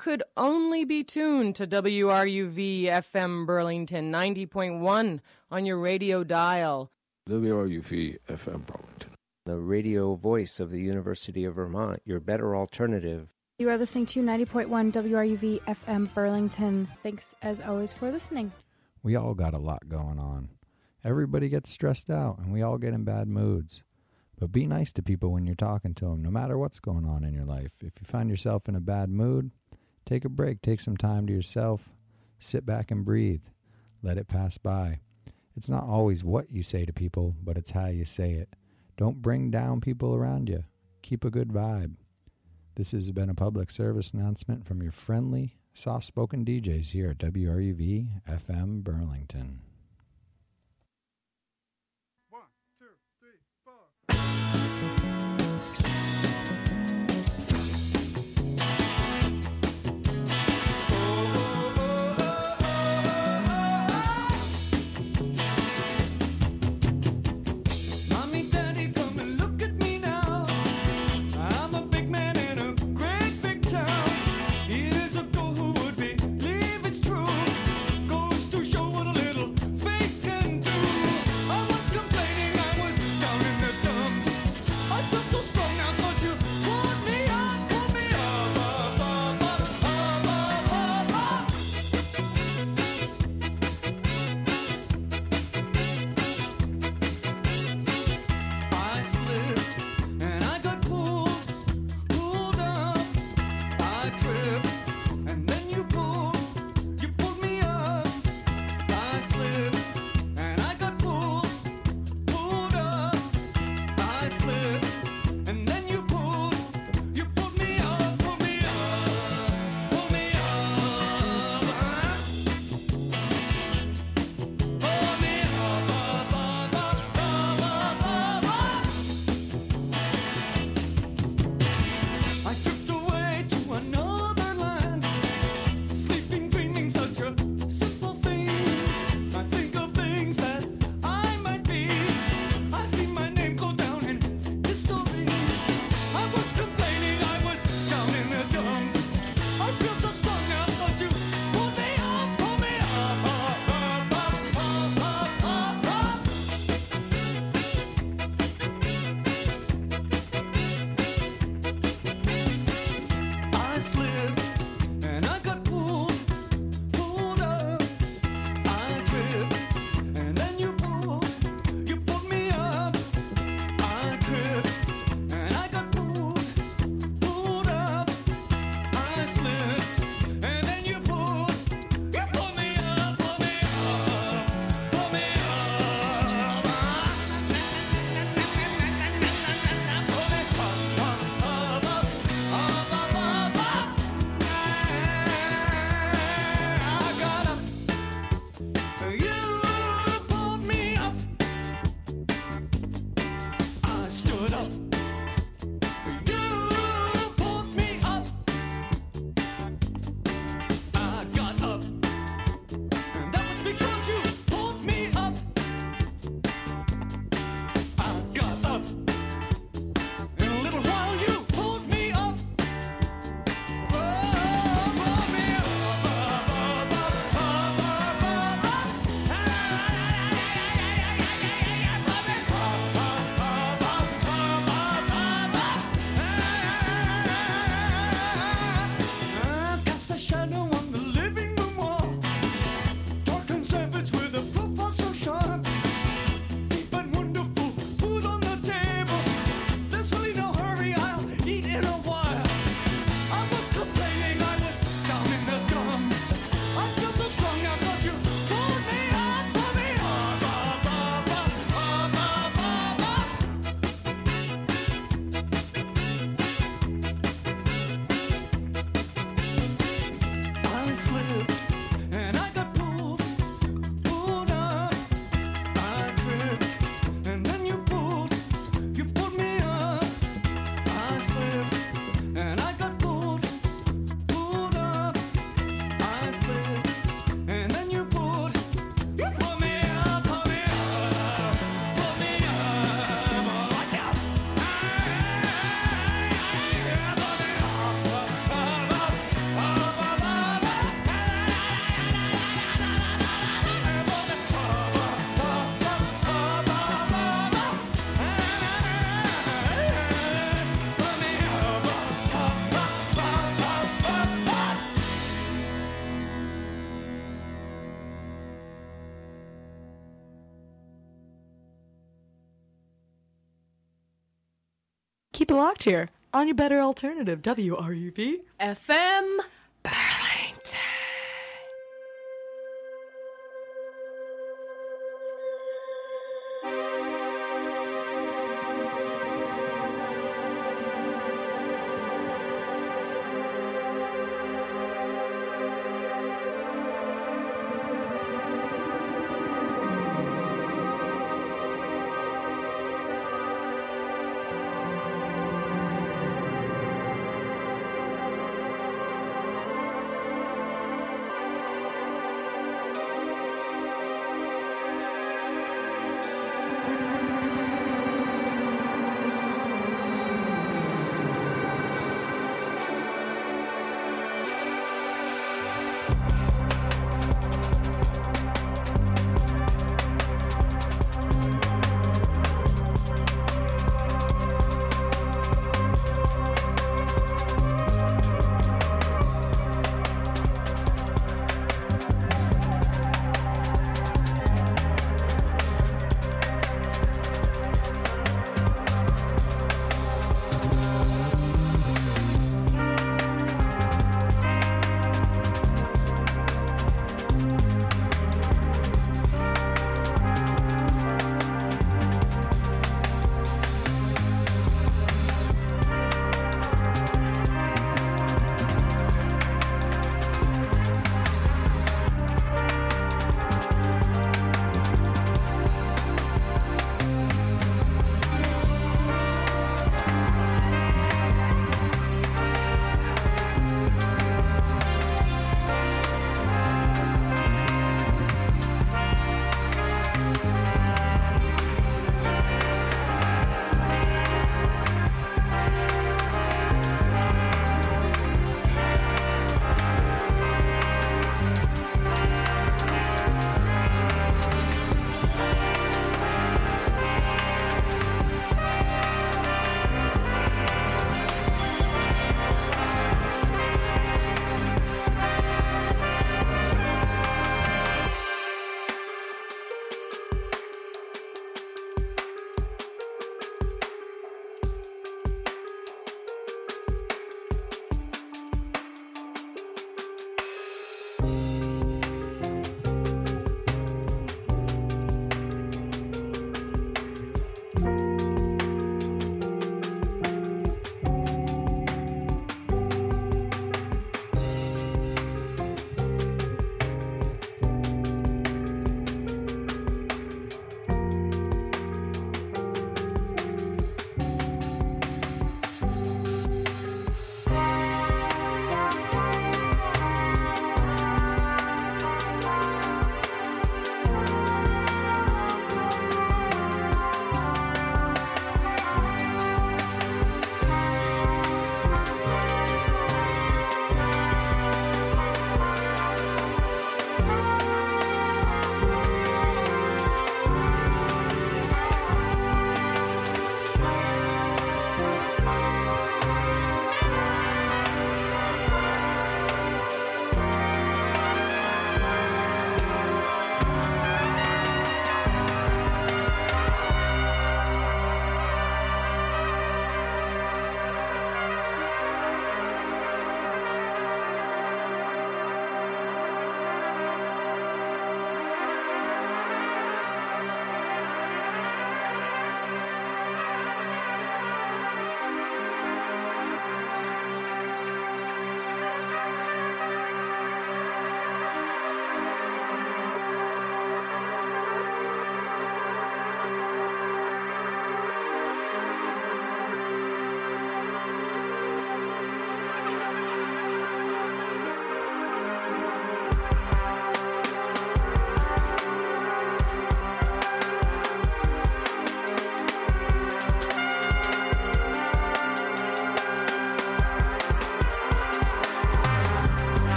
could only be tuned to WRUV FM Burlington 90.1 on your radio dial. WRUV FM Burlington, the radio voice of the University of Vermont, your better alternative. You are listening to 90.1 WRUV FM Burlington. Thanks, as always, for listening. We all got a lot going on. Everybody gets stressed out, and we all get in bad moods. But be nice to people when you're talking to them, no matter what's going on in your life. If you find yourself in a bad mood, take a break. Take some time to yourself. Sit back and breathe. Let it pass by. It's not always what you say to people, but it's how you say it. Don't bring down people around you. Keep a good vibe. This has been a public service announcement from your friendly, soft-spoken DJs here at WRUV FM Burlington. 1, 2, 3, 4. the Locked here on your better alternative, WRUV FM Burlington.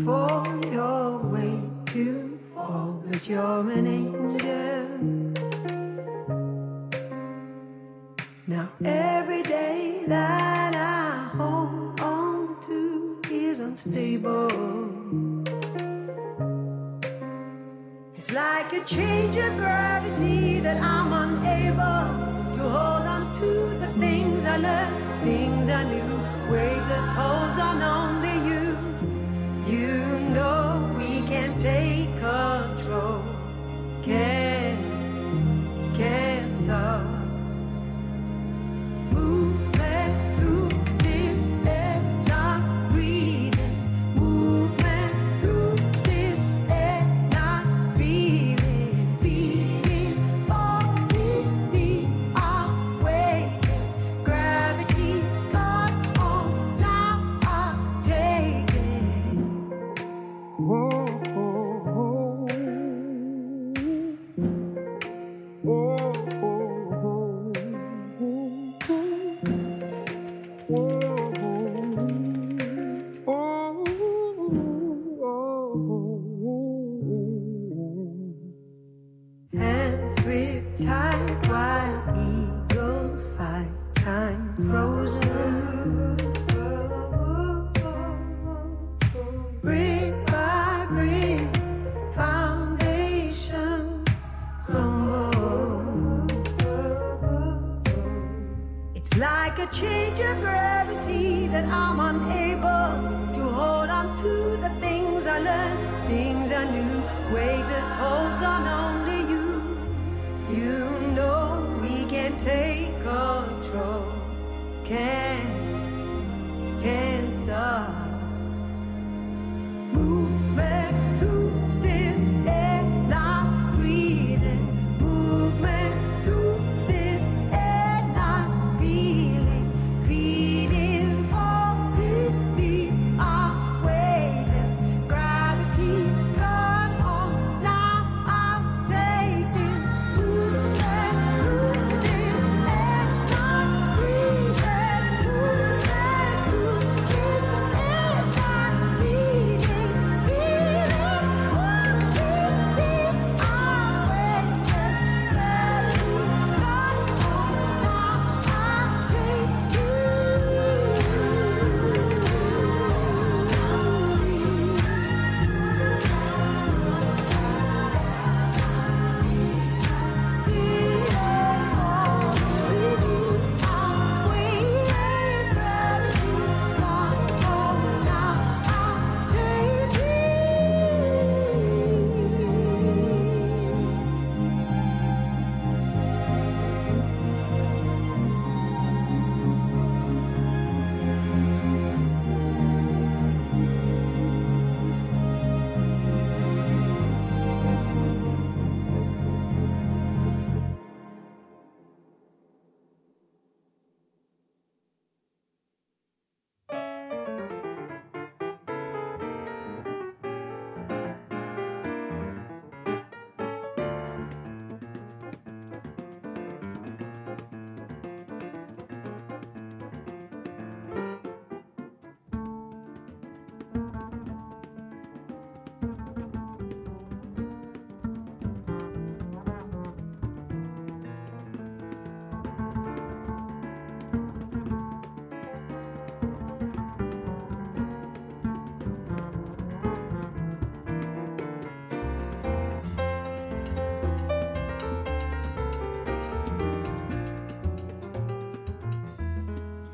for your way to fall, but you're an angel. Now every day that I hold on to is unstable. It's like a change of gravity that I'm unable to hold on to the things I learned, things I knew. Weightless holds on only you. You know we can take control. Can't stop. Movement through this air, not breathing. Movement through this air, not feeling. Feeling, falling, we are weightless. Gravity's gone on, now I'm taking. Whoa, whoa, whoa. Hands grip tight while eagles fight, time frozen. Brick by brick, foundation crumble. It's like a change of gravity that I'm unable to hold on to the things I learned, things I knew. Weightless holds on only you. You know we can take control.